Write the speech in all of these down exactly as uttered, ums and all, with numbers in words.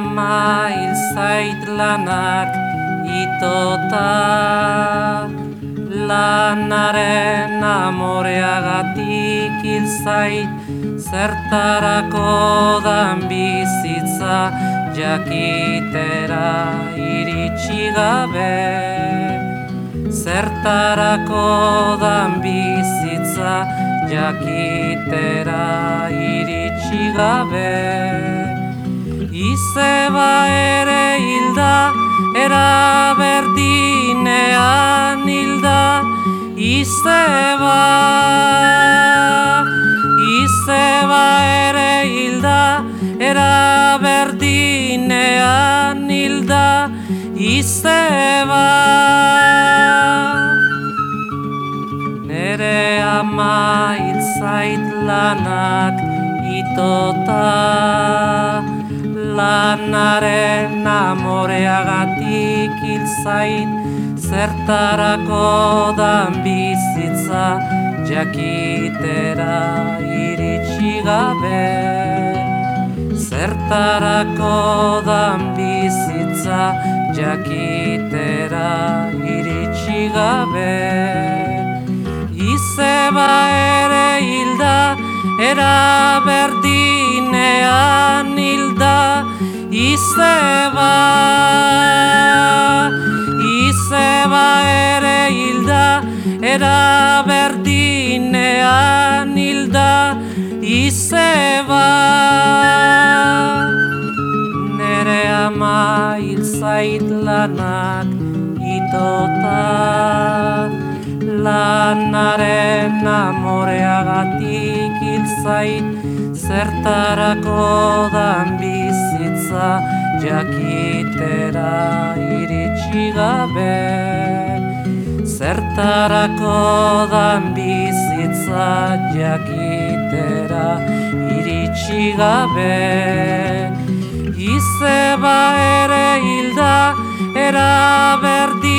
ama hil zait lanak itota, lanaren amoreagatik hil zait, zertarako dan bizitza jakitera iritsi gabe. Zertarako dan bizitza jakitera iritsi gabe. Izeba ere hilda, era berdinean hilda, izeba. Izeba ere hilda, era berdinean hilda, izeba. Nere ama hil zait lanak itota, lanaren amoreagatik hil zait, zertarako dan bizitza jakitera iritsi gabe. Zertarako dan bizitza jakitera iritsi gabe. Izeba ere hilda, era berdinean hilda, izeba. Izeba ere hilda, era berdinean hilda, izeba. Nere ama hil zait lanak itota, lanaren amoreagatik hil zait, zertarako dan bizitza jakitera iritsi gabe. Zertarako dan bizitza jakitera iritsi gabe. Izeba ere hilda, era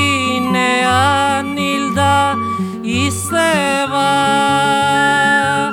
berdinean hilda, izeba.